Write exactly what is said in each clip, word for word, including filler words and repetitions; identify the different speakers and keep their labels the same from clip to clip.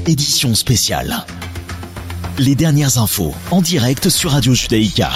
Speaker 1: édition spéciale. Les dernières infos en direct sur Radio Judaïka.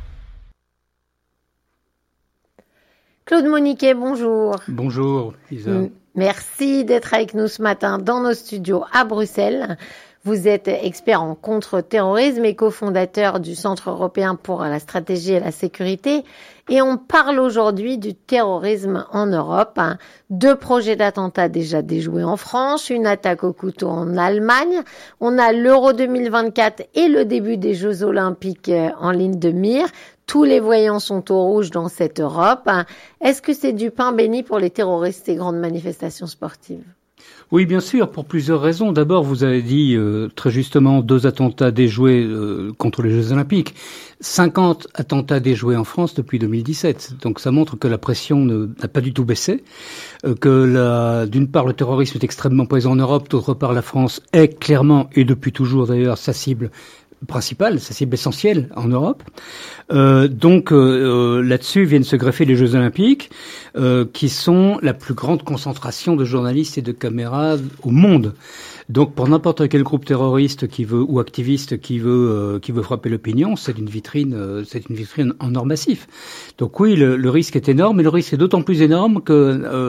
Speaker 2: Claude Moniquet, bonjour.
Speaker 3: Bonjour, Isa.
Speaker 2: Merci d'être avec nous ce matin dans nos studios à Bruxelles. Vous êtes expert en contre-terrorisme et cofondateur du Centre européen pour la stratégie et la sécurité. Et on parle aujourd'hui du terrorisme en Europe. Deux projets d'attentats déjà déjoués en France, une attaque au couteau en Allemagne. On a l'Euro deux mille vingt-quatre et le début des Jeux Olympiques en ligne de mire. Tous les voyants sont au rouge dans cette Europe. Est-ce que c'est du pain béni pour les terroristes, ces grandes manifestations sportives ?
Speaker 3: Oui, bien sûr, pour plusieurs raisons. D'abord, vous avez dit euh, très justement deux attentats déjoués euh, contre les Jeux Olympiques. cinquante attentats déjoués en France depuis deux mille dix-sept. Donc ça montre que la pression ne, n'a pas du tout baissé, euh, que la, d'une part le terrorisme est extrêmement présent en Europe, d'autre part la France est clairement, et depuis toujours d'ailleurs, sa cible principale, sa cible essentielle en Europe. Euh, donc euh, là-dessus viennent se greffer les Jeux Olympiques, euh, qui sont la plus grande concentration de journalistes et de caméras au monde. Donc pour n'importe quel groupe terroriste qui veut ou activiste qui veut euh, qui veut frapper l'opinion, c'est une vitrine, euh, c'est une vitrine en or massif. Donc oui, le, le risque est énorme, et le risque est d'autant plus énorme que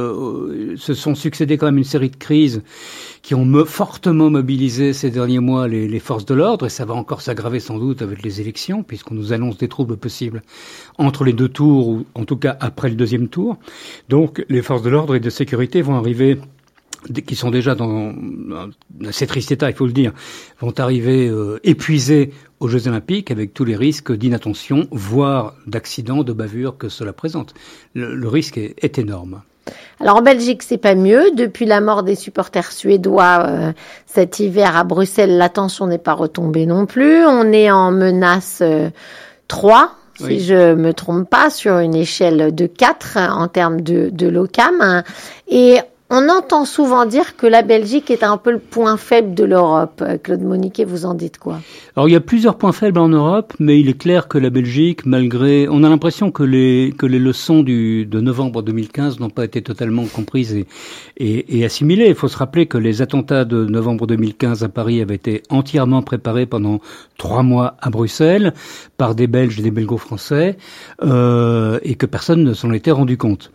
Speaker 3: euh, se sont succédé quand même une série de crises qui ont me, fortement mobilisé ces derniers mois les, les forces de l'ordre, et ça va encore s'aggraver sans doute avec les élections, puisqu'on nous annonce des troubles possibles entre les deux tours, ou en tout cas après le deuxième tour. Donc les forces de l'ordre et de sécurité vont arriver, qui sont déjà dans un assez triste état, il faut le dire, vont arriver euh, épuisés aux Jeux Olympiques, avec tous les risques d'inattention, voire d'accidents, de bavures que cela présente. Le, le risque est, est énorme.
Speaker 2: Alors en Belgique, c'est pas mieux. Depuis la mort des supporters suédois euh, cet hiver à Bruxelles, la tension n'est pas retombée non plus. On est en menace euh, trois, si oui. je me trompe pas, sur une échelle de quatre en termes de, de l'OCAM. Et on entend souvent dire que la Belgique est un peu le point faible de l'Europe. Claude Moniquet, vous en dites quoi ?
Speaker 3: Alors, il y a plusieurs points faibles en Europe, mais il est clair que la Belgique, malgré... On a l'impression que les, que les leçons du, de novembre deux mille quinze n'ont pas été totalement comprises et, et, et assimilées. Il faut se rappeler que les attentats de novembre deux mille quinze à Paris avaient été entièrement préparés pendant trois mois à Bruxelles par des Belges et des Belgo-Français, euh, et que personne ne s'en était rendu compte.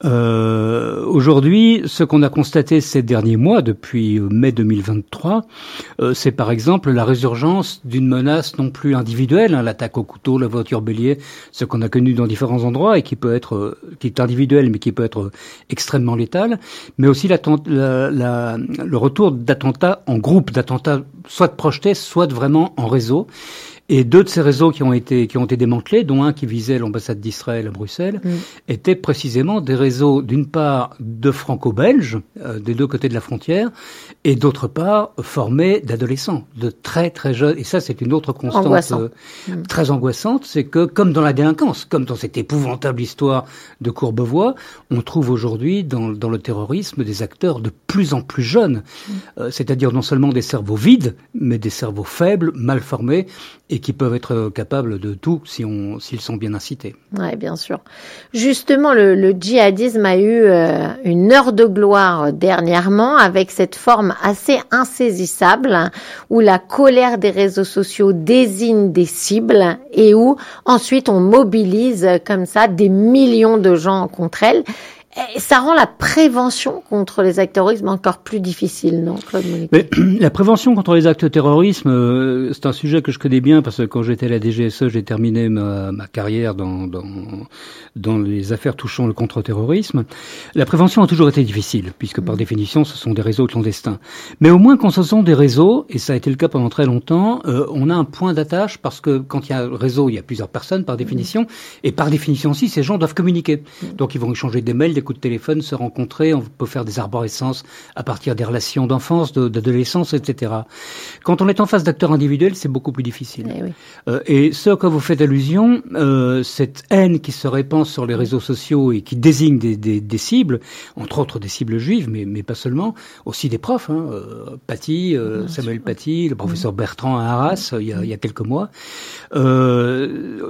Speaker 3: Euh, aujourd'hui, ce qu'on a constaté ces derniers mois, depuis mai deux mille vingt-trois, euh, c'est par exemple la résurgence d'une menace non plus individuelle, hein, l'attaque au couteau, la voiture bélier, ce qu'on a connu dans différents endroits et qui peut être, euh, qui est individuel mais qui peut être euh, extrêmement létal, mais aussi la, la, la, le retour d'attentats en groupe, d'attentats soit projetés, soit vraiment en réseau. Et deux de ces réseaux qui ont été qui ont été démantelés, dont un qui visait l'ambassade d'Israël à Bruxelles, mmh. étaient précisément des réseaux, d'une part de franco-belges, euh, des deux côtés de la frontière, et d'autre part formés d'adolescents, de très très jeunes. Et ça, c'est une autre constante
Speaker 2: Angoissant.
Speaker 3: euh,
Speaker 2: mmh.
Speaker 3: très angoissante, c'est que comme dans la délinquance, comme dans cette épouvantable histoire de Courbevoie, on trouve aujourd'hui dans, dans le terrorisme des acteurs de plus en plus jeunes, mmh. euh, c'est-à-dire non seulement des cerveaux vides, mais des cerveaux faibles, mal formés, et qui peuvent être capables de tout si on, s'ils sont bien incités.
Speaker 2: Oui, bien sûr. Justement, le, le djihadisme a eu euh, une heure de gloire dernièrement avec cette forme assez insaisissable hein, où la colère des réseaux sociaux désigne des cibles et où ensuite on mobilise comme ça des millions de gens contre elles. Et ça rend la prévention contre les actes terroristes encore plus difficile, non, Claude Moniquet ?
Speaker 3: Mais la prévention contre les actes de terrorisme, euh, c'est un sujet que je connais bien parce que quand j'étais à la D G S E, j'ai terminé ma, ma carrière dans, dans, dans les affaires touchant le contre-terrorisme. La prévention a toujours été difficile puisque par mmh. définition, ce sont des réseaux clandestins. Mais au moins quand ce sont des réseaux, et ça a été le cas pendant très longtemps, euh, on a un point d'attache parce que quand il y a un réseau, il y a plusieurs personnes par définition, mmh. et par définition aussi, ces gens doivent communiquer. Mmh. Donc ils vont échanger des mails, des coups de téléphone, se rencontrer, on peut faire des arborescences à partir des relations d'enfance, de, d'adolescence, et cetera. Quand on est en face d'acteurs individuels, c'est beaucoup plus difficile.
Speaker 2: Et, oui.
Speaker 3: euh, et ce à quoi vous faites allusion, euh, cette haine qui se répand sur les réseaux sociaux et qui désigne des, des, des cibles, entre autres des cibles juives, mais, mais pas seulement, aussi des profs, hein, euh, Paty, euh, Samuel Paty, le professeur Bertrand à Arras, mmh. il, y a, il y a quelques mois, euh,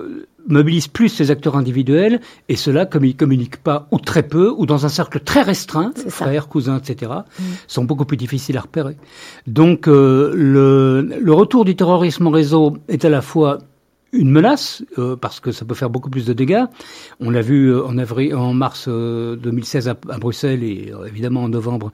Speaker 3: mobilise plus ses acteurs individuels, et ceux-là, comme ils communiquent pas, ou très peu, ou dans un cercle très restreint, frères, cousins, et cetera, mmh. sont beaucoup plus difficiles à repérer. Donc, euh, le, le retour du terrorisme en réseau est à la fois une menace, euh, parce que ça peut faire beaucoup plus de dégâts. On l'a vu euh, en avril, en mars euh, deux mille seize à, à Bruxelles, et euh, évidemment en novembre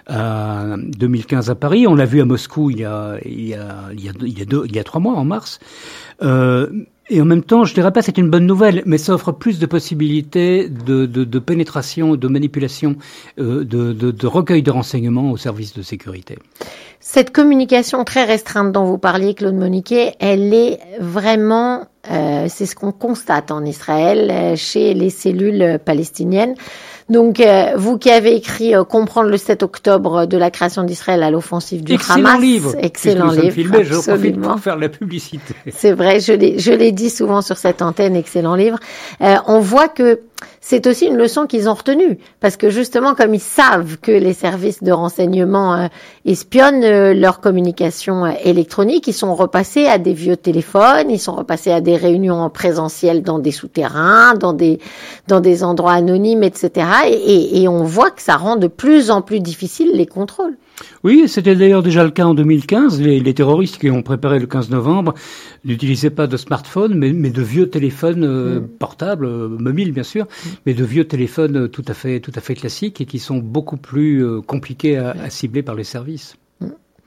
Speaker 3: à deux mille quinze à Paris. On l'a vu à Moscou il y a, il y a, il y a, il y a, deux, il y a trois mois, en mars. Euh, Et en même temps, je dirais pas c'est une bonne nouvelle, mais ça offre plus de possibilités de, de, de pénétration, de manipulation, euh, de, de, de recueil de renseignements au service de sécurité.
Speaker 2: Cette communication très restreinte dont vous parliez, Claude Moniquet, elle est vraiment, euh, c'est ce qu'on constate en Israël, euh, chez les cellules palestiniennes. Donc, euh, vous qui avez écrit euh, Comprendre le sept octobre de la création d'Israël à l'offensive du
Speaker 3: excellent
Speaker 2: Hamas.
Speaker 3: Livre.
Speaker 2: Excellent livre.
Speaker 3: Filmé, je profite pour faire la publicité.
Speaker 2: C'est vrai, je l'ai, je l'ai dit souvent sur cette antenne, excellent livre. Euh, on voit que c'est aussi une leçon qu'ils ont retenue, parce que justement, comme ils savent que les services de renseignement euh, espionnent euh, leur communication euh, électronique, ils sont repassés à des vieux téléphones, ils sont repassés à des réunions en présentiel dans des souterrains, dans des dans des endroits anonymes, et cetera. Et, et, et on voit que ça rend de plus en plus difficile les contrôles.
Speaker 3: Oui, c'était d'ailleurs déjà le cas en deux mille quinze. Les, les terroristes qui ont préparé le quinze novembre n'utilisaient pas de smartphone, mais, mais de vieux téléphones euh, mmh. portables, euh, mobiles bien sûr, mmh. mais de vieux téléphones tout à fait, tout à fait classiques et qui sont beaucoup plus euh, compliqués à, à cibler par les services.
Speaker 2: Mmh.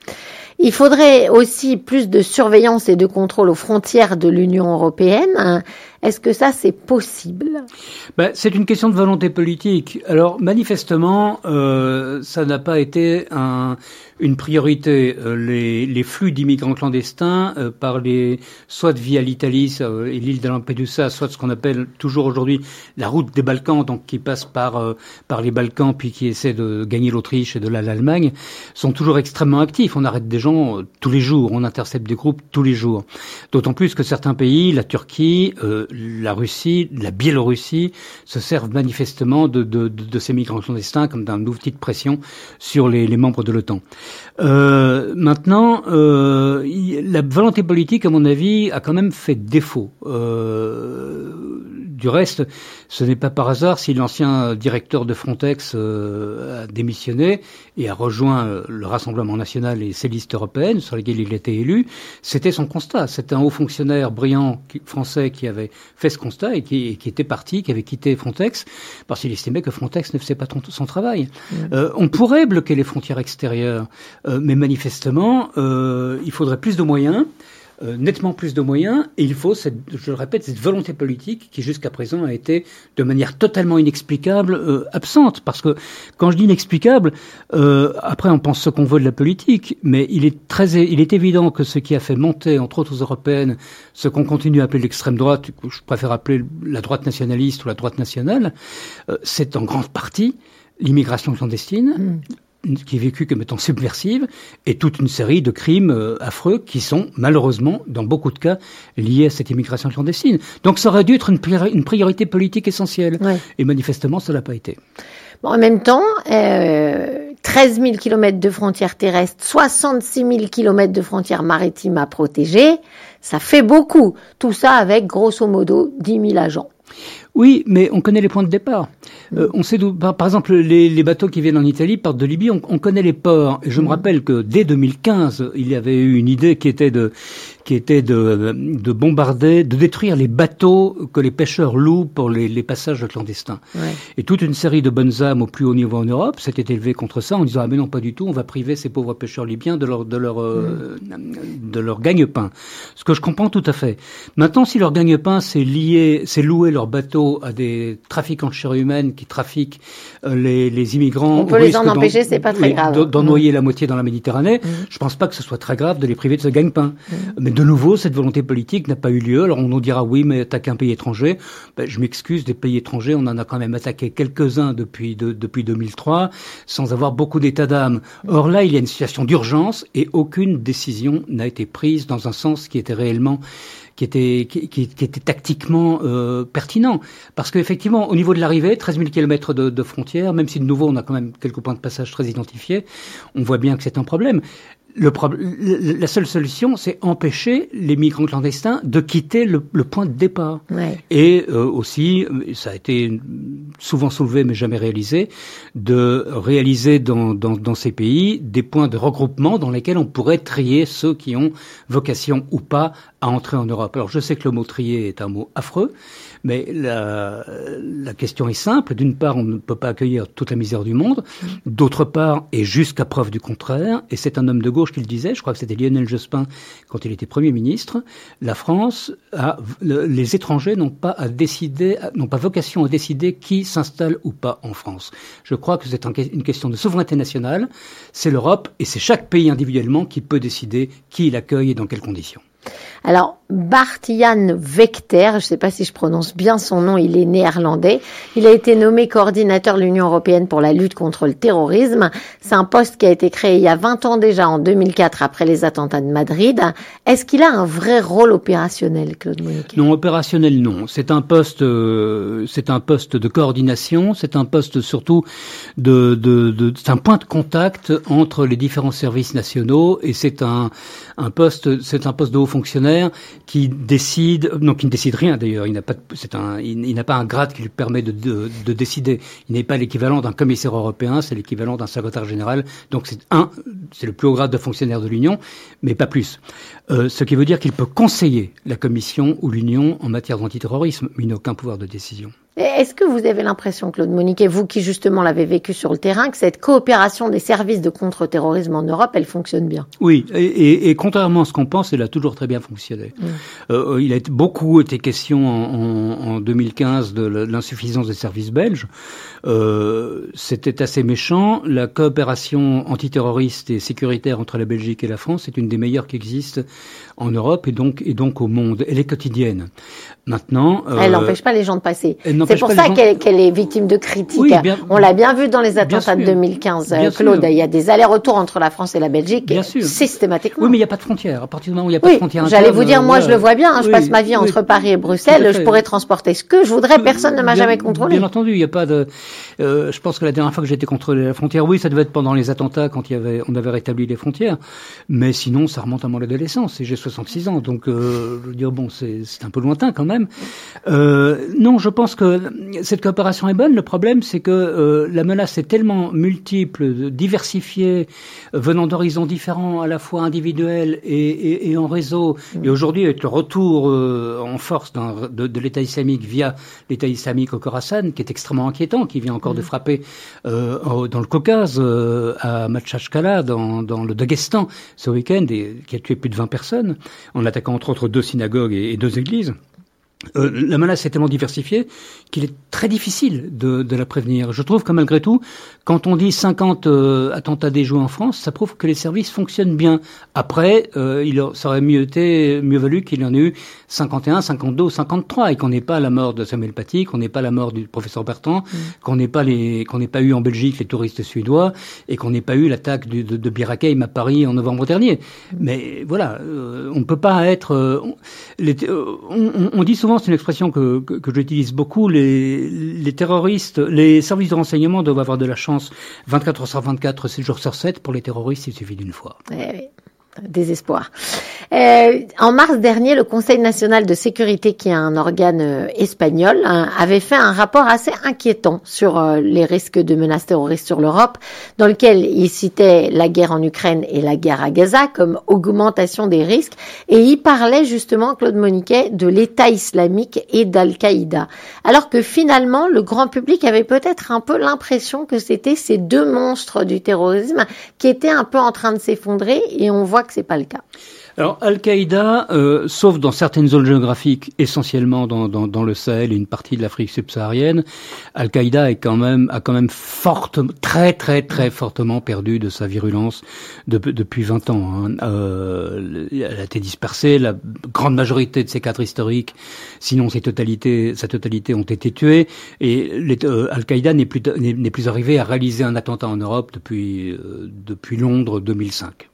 Speaker 2: Il faudrait aussi plus de surveillance et de contrôle aux frontières de l'Union européenne. Est-ce que ça, c'est possible ?
Speaker 3: Ben, c'est une question de volonté politique. Alors, manifestement, euh, ça n'a pas été un, une priorité. Euh, les, les flux d'immigrants clandestins, euh, par les, soit via l'Italie euh, et l'île de Lampedusa, soit ce qu'on appelle toujours aujourd'hui la route des Balkans, donc qui passe par, euh, par les Balkans, puis qui essaie de gagner l'Autriche et de là l'Allemagne, sont toujours extrêmement actifs. On arrête des gens euh, tous les jours, on intercepte des groupes tous les jours. D'autant plus que certains pays, la Turquie, euh, la Russie, la Biélorussie, se servent manifestement de, de, de, de ces migrants clandestins comme d'un outil de pression sur les, les membres de l'OTAN. Euh, maintenant, euh, la volonté politique, à mon avis, a quand même fait défaut. Euh, du reste, ce n'est pas par hasard si l'ancien directeur de Frontex euh, a démissionné et a rejoint euh, le Rassemblement national et ses listes européennes sur lesquelles il était élu. C'était son constat. C'était un haut fonctionnaire brillant qui, français qui avait fait ce constat et qui, et qui était parti, qui avait quitté Frontex parce qu'il estimait que Frontex ne faisait pas ton, son travail. Mmh. Euh, on pourrait bloquer les frontières extérieures, euh, mais manifestement, euh, il faudrait plus de moyens. Euh, nettement plus de moyens, et il faut, cette, je le répète, cette volonté politique qui jusqu'à présent a été de manière totalement inexplicable euh, absente. Parce que quand je dis inexplicable, euh, après on pense ce qu'on veut de la politique, mais il est très, il est évident que ce qui a fait monter, entre autres aux européennes, ce qu'on continue à appeler l'extrême droite, je préfère appeler la droite nationaliste ou la droite nationale, euh, c'est en grande partie l'immigration clandestine. Mmh. qui est vécue comme étant subversive, et toute une série de crimes euh, affreux qui sont, malheureusement, dans beaucoup de cas, liés à cette immigration clandestine. Donc ça aurait dû être une, priori- une priorité politique essentielle. Ouais. Et manifestement, ça l'a pas été.
Speaker 2: Bon, en même temps, euh, treize mille kilomètres de frontières terrestres, soixante-six mille kilomètres de frontières maritimes à protéger, ça fait beaucoup. Tout ça avec, grosso modo, dix mille agents.
Speaker 3: Oui, mais on connaît les points de départ. Euh, on sait d'où, par, par exemple, les, les bateaux qui viennent en Italie partent de Libye. On, on connaît les ports. Et je mmh. me rappelle que dès deux mille quinze, il y avait eu une idée qui était de, qui était de, de bombarder, de détruire les bateaux que les pêcheurs louent pour les, les passages clandestins. Ouais. Et toute une série de bonnes âmes au plus haut niveau en Europe s'était élevée contre ça en disant ah mais non pas du tout, on va priver ces pauvres pêcheurs libyens de leur de leur mmh. euh, de leur gagne-pain. Ce que je comprends tout à fait. Maintenant, si leur gagne-pain c'est lié, c'est louer leur bateau à des trafiquants de chair humaine qui trafiquent euh, les, les immigrants.
Speaker 2: On peut les en empêcher, c'est pas très
Speaker 3: oui,
Speaker 2: grave.
Speaker 3: D'en, d'en mmh. noyer la moitié dans la Méditerranée. Mmh. Je pense pas que ce soit très grave de les priver de ce gagne-pain. Mmh. Mais de nouveau, cette volonté politique n'a pas eu lieu. Alors on nous dira oui, mais attaquer un pays étranger. Ben, je m'excuse, des pays étrangers, on en a quand même attaqué quelques-uns depuis de, depuis deux mille trois, sans avoir beaucoup d'état d'âme. Or là, il y a une situation d'urgence et aucune décision n'a été prise dans un sens qui était réellement qui était qui, qui, qui était tactiquement euh, pertinent. Parce qu'effectivement, au niveau de l'arrivée, treize mille kilomètres de, de frontières, même si de nouveau on a quand même quelques points de passage très identifiés, on voit bien que c'est un problème. Le problème, la seule solution, c'est empêcher les migrants clandestins de quitter le, le point de départ.
Speaker 2: Ouais.
Speaker 3: Et euh, aussi, ça a été souvent soulevé mais jamais réalisé, de réaliser dans, dans, dans ces pays des points de regroupement dans lesquels on pourrait trier ceux qui ont vocation ou pas à entrer en Europe. Alors je sais que le mot trier est un mot affreux, mais la, la question est simple. D'une part, on ne peut pas accueillir toute la misère du monde. D'autre part, et jusqu'à preuve du contraire, et c'est un homme de gauche qui le disait, je crois que c'était Lionel Jospin quand il était Premier ministre, la France, a, les étrangers n'ont pas à décider, n'ont pas vocation à décider qui s'installe ou pas en France. Je crois que c'est un, une question de souveraineté nationale. C'est l'Europe et c'est chaque pays individuellement qui peut décider qui il accueille et dans quelles conditions.
Speaker 2: Alors, Bart-Jan Vegter, je ne sais pas si je prononce bien son nom, il est néerlandais. Il a été nommé coordinateur de l'Union européenne pour la lutte contre le terrorisme. C'est un poste qui a été créé il y a vingt ans déjà, en deux mille quatre, après les attentats de Madrid. Est-ce qu'il a un vrai rôle opérationnel, Claude Moniquet ?
Speaker 3: Non, opérationnel, non. C'est un poste, euh, c'est un poste de coordination. C'est un poste surtout de, de, de, c'est un point de contact entre les différents services nationaux et c'est un, un poste, c'est un poste de haut fonctionnaire qui décide, non, qui ne décide rien d'ailleurs. Il n'a pas, c'est un, il, il n'a pas un grade qui lui permet de, de, de décider. Il n'est pas l'équivalent d'un commissaire européen, c'est l'équivalent d'un secrétaire général. Donc c'est un, c'est le plus haut grade de fonctionnaire de l'Union, mais pas plus. Euh, ce qui veut dire qu'il peut conseiller la Commission ou l'Union en matière d'antiterrorisme, mais il n'a aucun pouvoir de décision.
Speaker 2: Est-ce que vous avez l'impression, Claude Moniquet, vous qui justement l'avez vécu sur le terrain, que cette coopération des services de contre-terrorisme en Europe, elle fonctionne bien ?
Speaker 3: Oui, et, et, et contrairement à ce qu'on pense, elle a toujours très bien fonctionné. Mmh. Euh, il a été, beaucoup été question en, en, en deux mille quinze de l'insuffisance des services belges. Euh, c'était assez méchant. La coopération antiterroriste et sécuritaire entre la Belgique et la France est une des meilleures qui existent en Europe et donc, et donc au monde. Elle est quotidienne. Maintenant,
Speaker 2: euh, elle n'empêche pas les gens de passer. C'est pour ça gens... qu'elle, qu'elle est victime de critiques. Oui, bien, On l'a bien vu dans les attentats de deux mille quinze, bien Claude. Sûr. Il y a des allers-retours entre la France et la Belgique, bien systématiquement.
Speaker 3: Oui, mais il n'y a pas de frontières. À partir du moment où il n'y a pas
Speaker 2: oui,
Speaker 3: de frontières
Speaker 2: j'allais
Speaker 3: internes,
Speaker 2: vous dire, moi,
Speaker 3: voilà.
Speaker 2: je le vois bien. Hein, je
Speaker 3: oui,
Speaker 2: passe ma vie
Speaker 3: oui,
Speaker 2: entre Paris et Bruxelles. Je pourrais transporter ce que je voudrais. Personne ne m'a
Speaker 3: bien,
Speaker 2: jamais contrôlé.
Speaker 3: Bien entendu, il n'y a pas de. Euh, je pense que la dernière fois que j'ai été contrôlé à la frontière, oui, ça devait être pendant les attentats quand il y avait, on avait rétabli les frontières. Mais sinon, ça remonte à mon adolescence. Et j'ai soixante-six ans, donc euh, je veux dire, bon, c'est, c'est un peu lointain quand même. Euh, non, je pense que cette coopération est bonne. Le problème, c'est que euh, la menace est tellement multiple, diversifiée, venant d'horizons différents, à la fois individuels et, et, et en réseau. Et aujourd'hui, avec le retour euh, en force d'un, de, de l'État islamique via l'État islamique au Khorasan, qui est extrêmement inquiétant, qui vient encore de frapper euh, dans le Caucase, euh, à Machachkala, dans, dans le Daghestan, ce week-end, et qui a tué plus de vingt personnes, en attaquant entre autres deux synagogues et, et deux églises. Euh, la menace est tellement diversifiée qu'il est très difficile de, de la prévenir. Je trouve que malgré tout, quand on dit cinquante euh, attentats déjoués en France, ça prouve que les services fonctionnent bien. Après, euh, il ça aurait mieux été, mieux valu qu'il y en ait eu cinquante et un, cinquante-deux ou cinquante-trois et qu'on n'ait pas la mort de Samuel Paty, qu'on n'ait pas la mort du professeur Bertrand, mmh. qu'on n'ait pas les, qu'on n'ait pas eu en Belgique les touristes suédois et qu'on n'ait pas eu l'attaque de, de, de Bir Hakeim à Paris en novembre dernier. Mmh. Mais voilà, euh, on ne peut pas être. Euh, on, les, euh, on, on dit souvent, c'est une expression que, que, que j'utilise beaucoup, les, les terroristes, les services de renseignement doivent avoir de la chance vingt-quatre heures sur vingt-quatre, sept jours sur sept. Pour les terroristes, il suffit d'une fois.
Speaker 2: Eh oui. Désespoir. Euh, en mars dernier, le Conseil national de sécurité, qui est un organe euh, espagnol, hein, avait fait un rapport assez inquiétant sur euh, les risques de menaces terroristes sur l'Europe, dans lequel il citait la guerre en Ukraine et la guerre à Gaza comme augmentation des risques, et il parlait justement, Claude Moniquet, de l'État islamique et d'Al-Qaïda. Alors que finalement, le grand public avait peut-être un peu l'impression que c'était ces deux monstres du terrorisme qui étaient un peu en train de s'effondrer, et on voit que c'est pas le cas.
Speaker 3: Alors, Al-Qaïda, euh, sauf dans certaines zones géographiques, essentiellement dans, dans, dans le Sahel et une partie de l'Afrique subsaharienne, Al-Qaïda est quand même, a quand même forte, très, très, très fortement perdu de sa virulence de, depuis vingt ans. Hein. Euh, elle a été dispersée, la grande majorité de ses cadres historiques, sinon ses totalités, sa totalité ont été tués, et les, euh, Al-Qaïda n'est plus, n'est, n'est plus arrivé à réaliser un attentat en Europe depuis, euh, depuis Londres deux mille cinq.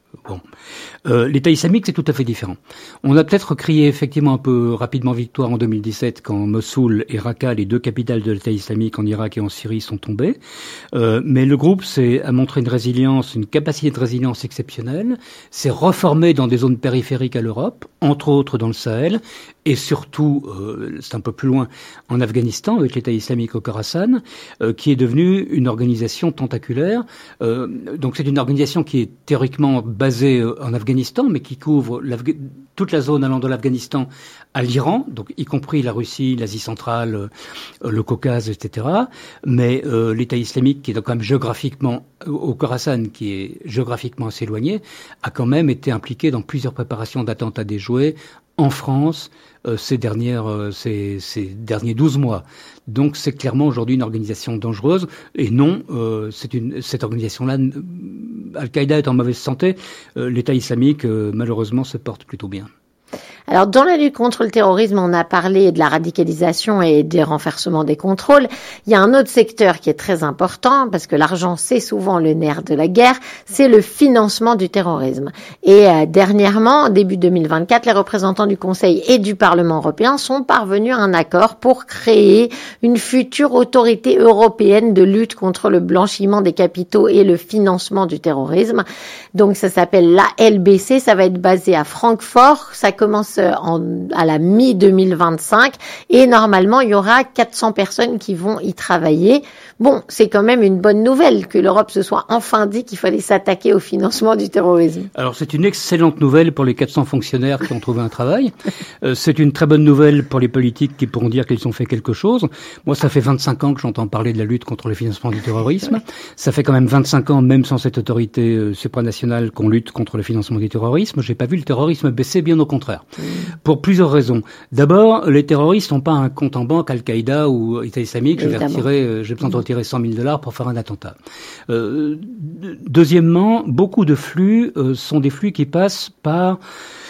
Speaker 3: Bon, euh, l'État islamique, c'est tout à fait différent. On a peut-être crié effectivement un peu rapidement victoire en deux mille dix-sept quand Mossoul et Raqqa, les deux capitales de l'État islamique en Irak et en Syrie, sont tombées. Euh, mais le groupe c'est, a montré une résilience, une capacité de résilience exceptionnelle, s'est reformé dans des zones périphériques à l'Europe, entre autres dans le Sahel, et surtout, euh, c'est un peu plus loin, en Afghanistan, avec l'État islamique au Khorasan, euh, qui est devenu une organisation tentaculaire. Euh, donc c'est une organisation qui est théoriquement basée en Afghanistan, mais qui couvre toute la zone allant de l'Afghanistan à l'Iran, donc y compris la Russie, l'Asie centrale, euh, le Caucase, et cetera. Mais euh, l'État islamique, qui est donc quand même géographiquement au Khorasan, qui est géographiquement assez éloigné, a quand même été impliqué dans plusieurs préparations d'attentats déjoués en France euh, ces dernières euh, ces, ces derniers douze mois. Donc c'est clairement aujourd'hui une organisation dangereuse et non euh, c'est une cette organisation-là Al-Qaïda est en mauvaise santé, euh, l'État islamique euh, malheureusement se porte plutôt bien.
Speaker 2: Alors, dans la lutte contre le terrorisme, on a parlé de la radicalisation et des renversements des contrôles. Il y a un autre secteur qui est très important, parce que l'argent, c'est souvent le nerf de la guerre, c'est le financement du terrorisme. Et euh, dernièrement, début deux mille vingt-quatre, les représentants du Conseil et du Parlement européen sont parvenus à un accord pour créer une future autorité européenne de lutte contre le blanchiment des capitaux et le financement du terrorisme. Donc, ça s'appelle l'A L B C, ça va être basé à Francfort, ça commence En, à la mi deux mille vingt-cinq et normalement il y aura quatre cents personnes qui vont y travailler. Bon, c'est quand même une bonne nouvelle que l'Europe se soit enfin dit qu'il fallait s'attaquer au financement du terrorisme.
Speaker 3: Alors c'est une excellente nouvelle pour les quatre cents fonctionnaires qui ont trouvé un travail. Euh, c'est une très bonne nouvelle pour les politiques qui pourront dire qu'ils ont fait quelque chose. Moi, ça fait vingt-cinq ans que j'entends parler de la lutte contre le financement du terrorisme. Ça fait quand même vingt-cinq ans, même sans cette autorité euh, supranationale, qu'on lutte contre le financement du terrorisme. J'ai pas vu le terrorisme baisser, bien au contraire. Pour plusieurs raisons. D'abord, les terroristes n'ont pas un compte en banque Al-Qaïda ou État islamique. Je vais retirer, euh, j'ai besoin de retirer cent mille dollars pour faire un attentat. Euh, deuxièmement, beaucoup de flux euh, sont des flux qui passent par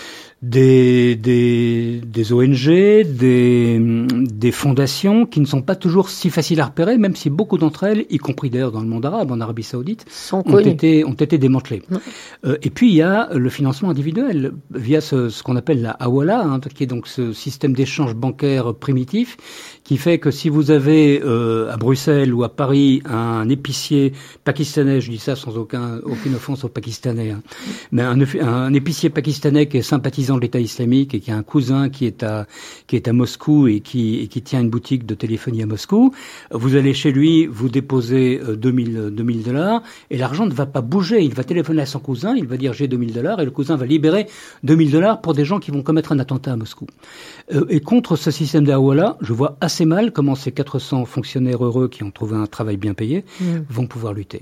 Speaker 3: des des des O N G, des des fondations qui ne sont pas toujours si faciles à repérer, même si beaucoup d'entre elles, y compris d'ailleurs dans le monde arabe, en Arabie Saoudite, sont ont connues. été ont été démantelées. Euh, et puis il y a le financement individuel via ce, ce qu'on appelle la hawala, hein, qui est donc ce système d'échange bancaire primitif, qui fait que si vous avez euh, à Bruxelles ou à Paris un épicier pakistanais, je dis ça sans aucun aucune offense aux Pakistanais, hein, mais un, un épicier pakistanais qui est sympathisant de l'État islamique et qui a un cousin qui est à qui est à Moscou et qui et qui tient une boutique de téléphonie à Moscou, vous allez chez lui, vous déposez deux mille dollars et l'argent ne va pas bouger. Il va téléphoner à son cousin, il va dire j'ai deux mille dollars et le cousin va libérer deux mille dollars pour des gens qui vont commettre un attentat à Moscou. Euh, et contre ce système de hawala, je vois assez mal comment ces quatre cents fonctionnaires heureux qui ont trouvé un travail bien payé mmh. vont pouvoir lutter.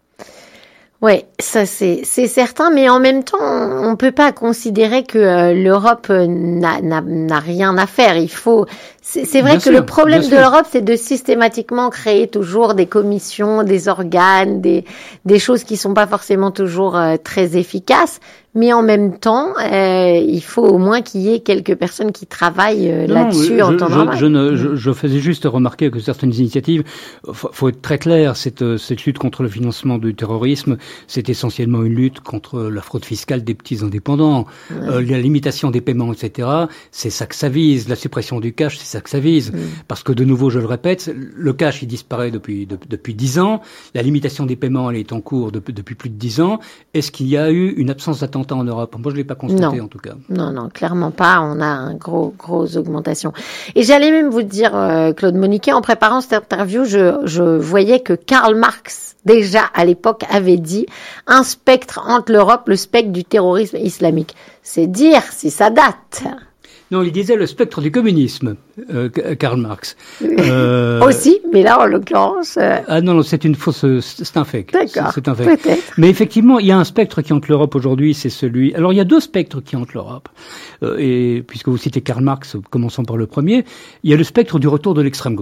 Speaker 2: Ouais, ça c'est c'est certain, mais en même temps, on peut pas considérer que euh, l'Europe n'a, n'a n'a rien à faire. Il faut, c'est, c'est vrai bien que sûr, le problème de l'Europe, c'est de systématiquement créer toujours des commissions, des organes, des des choses qui sont pas forcément toujours euh, très efficaces. Mais en même temps, euh, il faut au moins qu'il y ait quelques personnes qui travaillent euh, là-dessus
Speaker 3: non,
Speaker 2: en
Speaker 3: je,
Speaker 2: temps
Speaker 3: je,
Speaker 2: normal.
Speaker 3: Je, ne, je, je faisais juste remarquer que certaines initiatives, faut, faut être très clair, cette, cette lutte contre le financement du terrorisme, c'est essentiellement une lutte contre la fraude fiscale des petits indépendants, ouais. euh, la limitation des paiements, et cetera. C'est ça que ça vise. La suppression du cash, c'est ça que ça vise. Ouais. Parce que de nouveau, je le répète, le cash, il disparaît depuis de, depuis dix ans. La limitation des paiements, elle est en cours de, depuis plus de dix ans. Est-ce qu'il y a eu une absence d'attentat en Europe? Moi, je l'ai pas constaté,
Speaker 2: non.
Speaker 3: en tout cas.
Speaker 2: Non, non, clairement pas. On a un gros, grosse augmentation. Et j'allais même vous dire, euh, Claude Moniquet, en préparant cette interview, je, je voyais que Karl Marx, déjà à l'époque, avait dit un spectre entre l'Europe, le spectre du terrorisme islamique. C'est dire si ça date.
Speaker 3: Non, il disait le spectre du communisme, euh, Karl Marx. Euh...
Speaker 2: Aussi, mais là, en l'occurrence... Euh...
Speaker 3: Ah non, non, c'est une fausse... C'est un fake.
Speaker 2: D'accord,
Speaker 3: c'est un fake.
Speaker 2: Peut-être.
Speaker 3: Mais effectivement, il y a un spectre qui hante l'Europe aujourd'hui, c'est celui... Alors, il y a deux spectres qui hantent l'Europe. Euh, et puisque vous citez Karl Marx, commençons par le premier, il y a le spectre du retour de l'extrême gauche.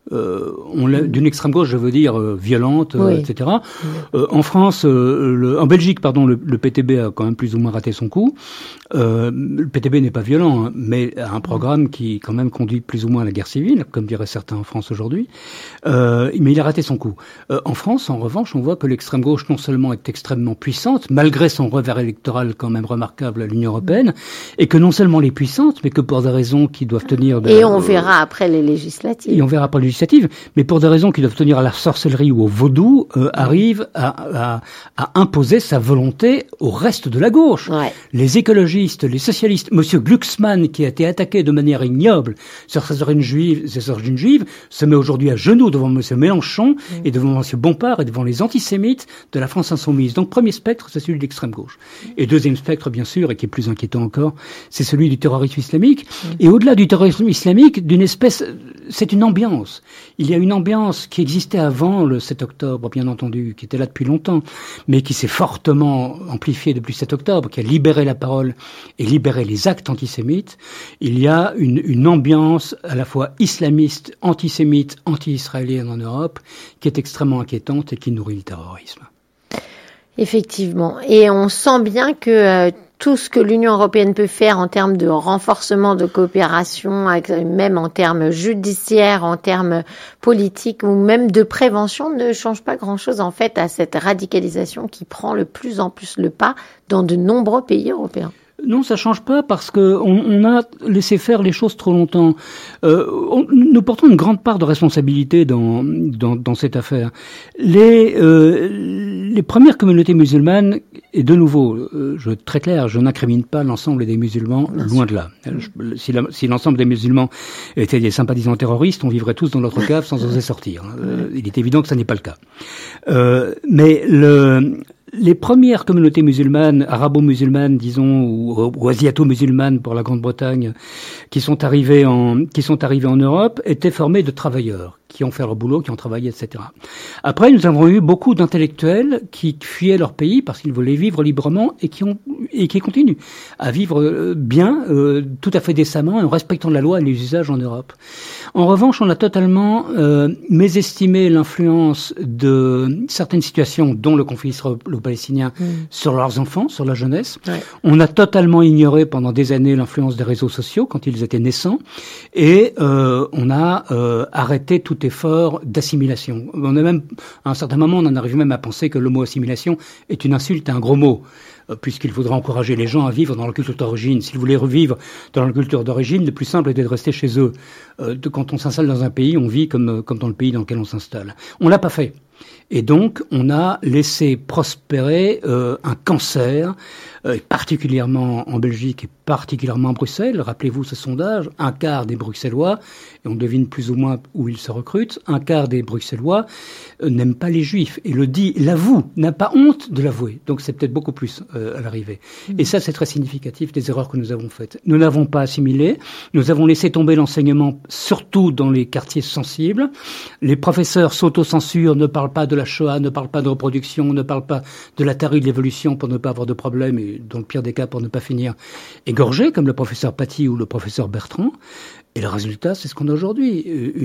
Speaker 3: Euh, on l'a, d'une extrême gauche, je veux dire euh, violente,
Speaker 2: oui.
Speaker 3: euh, et cetera. Oui. Euh, en France, euh, le, en Belgique, pardon, le, le P T B a quand même plus ou moins raté son coup. Euh, le P T B n'est pas violent, hein, mais a un programme qui quand même conduit plus ou moins à la guerre civile, comme diraient certains en France aujourd'hui. Euh, mais il a raté son coup. Euh, en France, en revanche, on voit que l'extrême gauche non seulement est extrêmement puissante, malgré son revers électoral quand même remarquable à l'Union européenne, et que non seulement elle est puissante, mais que pour des raisons qui doivent tenir... De,
Speaker 2: et on euh, verra après les législatives.
Speaker 3: Et on verra après les législatives. Mais pour des raisons qui doivent tenir à la sorcellerie ou au vaudou, euh, arrive à, à, à imposer sa volonté au reste de la gauche.
Speaker 2: Ouais.
Speaker 3: Les écologistes, les socialistes, Monsieur Glucksmann, qui a été attaqué de manière ignoble sur ses origines juives, ses origines juives, se met aujourd'hui à genoux devant Monsieur Mélenchon mmh. et devant Monsieur Bompard et devant les antisémites de la France insoumise. Donc premier spectre, c'est celui de l'extrême gauche. Et deuxième spectre, bien sûr, et qui est plus inquiétant encore, c'est celui du terrorisme islamique. Mmh. Et au-delà du terrorisme islamique, d'une espèce, c'est une ambiance. Il y a une ambiance qui existait avant le sept octobre, bien entendu, qui était là depuis longtemps, mais qui s'est fortement amplifiée depuis le sept octobre, qui a libéré la parole et libéré les actes antisémites. Il y a une, une ambiance à la fois islamiste, antisémite, anti-israélienne en Europe, qui est extrêmement inquiétante et qui nourrit le terrorisme.
Speaker 2: Effectivement. Et on sent bien que euh, tout ce que l'Union européenne peut faire en termes de renforcement de coopération, même en termes judiciaires, en termes politiques ou même de prévention, ne change pas grand-chose en fait à cette radicalisation qui prend de plus en plus le pas dans de nombreux pays européens.
Speaker 3: Non, ça change pas parce que on, on a laissé faire les choses trop longtemps. Euh, on, nous portons une grande part de responsabilité dans dans, dans cette affaire. Les euh, les premières communautés musulmanes, et de nouveau, euh, je très clair, je n'incrimine pas l'ensemble des musulmans, Merci. Loin de là. Je, si, la, si l'ensemble des musulmans étaient des sympathisants terroristes, on vivrait tous dans notre cave sans oser sortir. Euh, il est évident que ça n'est pas le cas. Euh, mais le Les premières communautés musulmanes, arabo-musulmanes, disons, ou, ou asiato-musulmanes pour la Grande-Bretagne, qui sont arrivées en, qui sont arrivées en Europe, étaient formées de travailleurs qui ont fait leur boulot, qui ont travaillé, et cetera. Après, nous avons eu beaucoup d'intellectuels qui fuyaient leur pays parce qu'ils voulaient vivre librement et qui ont et qui continuent à vivre bien, euh, tout à fait décemment, en respectant la loi et les usages en Europe. En revanche, on a totalement euh, mésestimé l'influence de certaines situations, dont le conflit israélo-palestinien, mmh. sur leurs enfants, sur la jeunesse. Ouais. On a totalement ignoré pendant des années l'influence des réseaux sociaux quand ils étaient naissants, et euh, on a euh, arrêté tout effort d'assimilation. On a même, à un certain moment, on en arrive même à penser que le mot assimilation est une insulte, un gros mot, puisqu'il faudra encourager les gens à vivre dans leur culture d'origine. S'ils voulaient revivre dans leur culture d'origine, le plus simple était de rester chez eux. Euh, de, quand on s'installe dans un pays, on vit comme, comme dans le pays dans lequel on s'installe. On l'a pas fait. Et donc, on a laissé prospérer euh, un cancer, euh, particulièrement en Belgique et particulièrement à Bruxelles. Rappelez-vous ce sondage, un quart des Bruxellois, et on devine plus ou moins où ils se recrutent, un quart des Bruxellois euh, n'aiment pas les Juifs, et le dit, l'avoue, n'a pas honte de l'avouer. Donc c'est peut-être beaucoup plus euh, à l'arrivée. Mmh. Et ça, c'est très significatif des erreurs que nous avons faites. Nous n'avons pas assimilé, nous avons laissé tomber l'enseignement, surtout dans les quartiers sensibles. Les professeurs s'autocensurent, ne parlent pas de la Shoah, ne parlent pas de reproduction, ne parlent pas de la théorie de l'évolution pour ne pas avoir de problème, et dans le pire des cas, pour ne pas finir égorgé, comme le professeur Paty ou le professeur Bertrand. Et le résultat, c'est ce qu'on a aujourd'hui.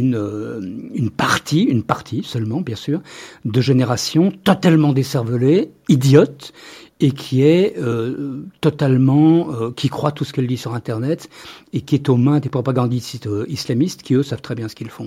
Speaker 3: Une, une partie, une partie seulement, bien sûr, de générations totalement décervelées, idiotes, et qui est euh, totalement, euh, qui croit tout ce qu'elle dit sur Internet, et qui est aux mains des propagandistes euh, islamistes, qui eux savent très bien ce qu'ils font.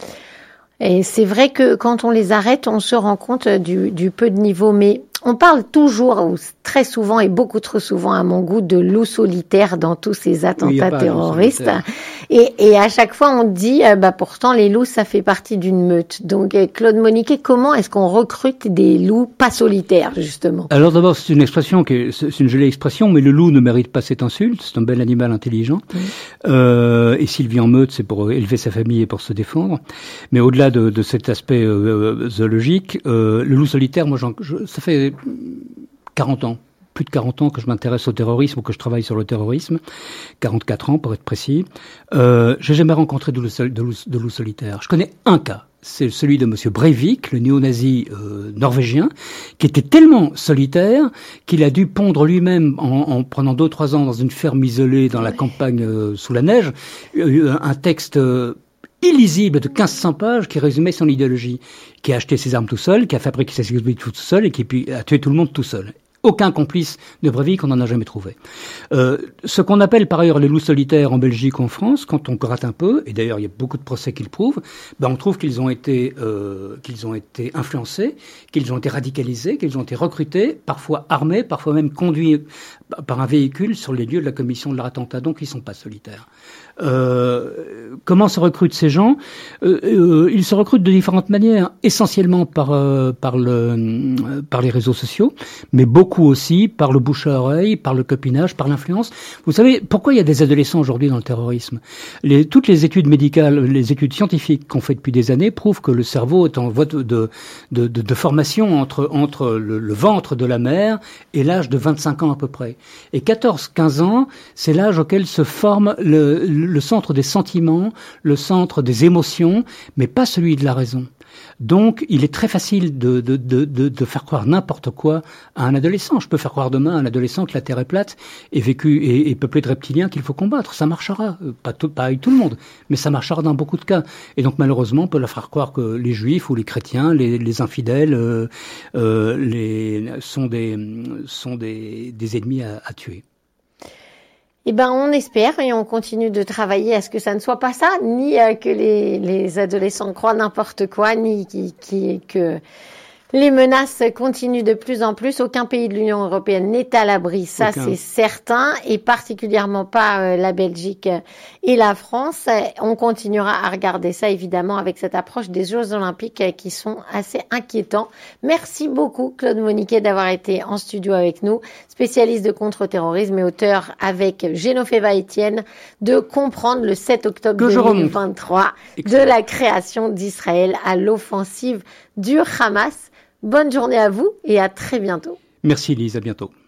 Speaker 2: Et c'est vrai que quand on les arrête, on se rend compte du, du peu de niveau. Mais on parle toujours, ou très souvent et beaucoup trop souvent à mon goût, de loup solitaire dans tous ces attentats oui, terroristes. Et, et à chaque fois, on dit, euh, bah pourtant les loups, ça fait partie d'une meute. Donc Claude Moniquet, comment est-ce qu'on recrute des loups pas solitaires, justement ?
Speaker 3: Alors d'abord, c'est une expression qui est, c'est une jolie expression, mais le loup ne mérite pas cette insulte. C'est un bel animal intelligent. Mmh. Euh, et s'il vit en meute, c'est pour élever sa famille et pour se défendre. Mais au-delà de, de cet aspect euh, zoologique, euh, le loup solitaire, moi, j'en, je, ça fait quarante ans, plus de quarante ans que je m'intéresse au terrorisme ou que je travaille sur le terrorisme, quarante-quatre ans pour être précis. Euh, j'ai jamais rencontré de loup, de, loup, de loup solitaire. Je connais un cas, c'est celui de monsieur Breivik, le néo-nazi euh, norvégien, qui était tellement solitaire qu'il a dû pondre lui-même, en, en prenant deux ou trois ans dans une ferme isolée dans la campagne euh, sous la neige, euh, un texte... Euh, illisible de quinze cents pages qui résumait son idéologie, qui a acheté ses armes tout seul, qui a fabriqué ses explosifs tout seul et qui puis, a tué tout le monde tout seul. Aucun complice de Breivik, on n'en a jamais trouvé. Euh, ce qu'on appelle par ailleurs les loups solitaires en Belgique ou en France, quand on gratte un peu, et d'ailleurs il y a beaucoup de procès qui le prouvent, ben on trouve qu'ils ont été euh, qu'ils ont été influencés, qu'ils ont été radicalisés, qu'ils ont été recrutés, parfois armés, parfois même conduits par un véhicule sur les lieux de la commission de leur attentat. Donc ils sont pas solitaires. Euh, comment se recrutent ces gens ? euh, euh, Ils se recrutent de différentes manières, essentiellement par euh, par le euh, par les réseaux sociaux, mais beaucoup aussi par le bouche à oreille, par le copinage, par l'influence. Vous savez pourquoi il y a des adolescents aujourd'hui dans le terrorisme ? Les, toutes les études médicales, les études scientifiques qu'on fait depuis des années prouvent que le cerveau est en voie de de de, de, de formation entre entre le, le ventre de la mère et l'âge de vingt-cinq ans à peu près. Et quatorze quinze ans, c'est l'âge auquel se forme le, le centre des sentiments, le centre des émotions, mais pas celui de la raison. Donc, il est très facile de, de, de, de, de faire croire n'importe quoi à un adolescent. Je peux faire croire demain à un adolescent que la Terre est plate et vécue et, et peuplée de reptiliens qu'il faut combattre. Ça marchera. Pas, tout, pas avec tout le monde, mais ça marchera dans beaucoup de cas. Et donc, malheureusement, on peut leur faire croire que les juifs ou les chrétiens, les, les infidèles, euh, euh, les, sont des, sont des, des ennemis à, à tuer.
Speaker 2: Eh ben, on espère et on continue de travailler à ce que ça ne soit pas ça, ni euh, que les, les adolescents croient n'importe quoi, ni qui, qui, que les menaces continuent de plus en plus. Aucun pays de l'Union européenne n'est à l'abri, ça Aucun. C'est certain, et particulièrement pas euh, la Belgique et la France. On continuera à regarder ça, évidemment, avec cette approche des Jeux Olympiques euh, qui sont assez inquiétants. Merci beaucoup, Claude Moniquet, d'avoir été en studio avec nous, spécialiste de contre-terrorisme et auteur avec Génoféva Etienne de Comprendre le sept octobre deux mille vingt-trois de la création d'Israël à l'offensive du Hamas. Bonne journée à vous et à très bientôt.
Speaker 3: Merci Lise, à bientôt.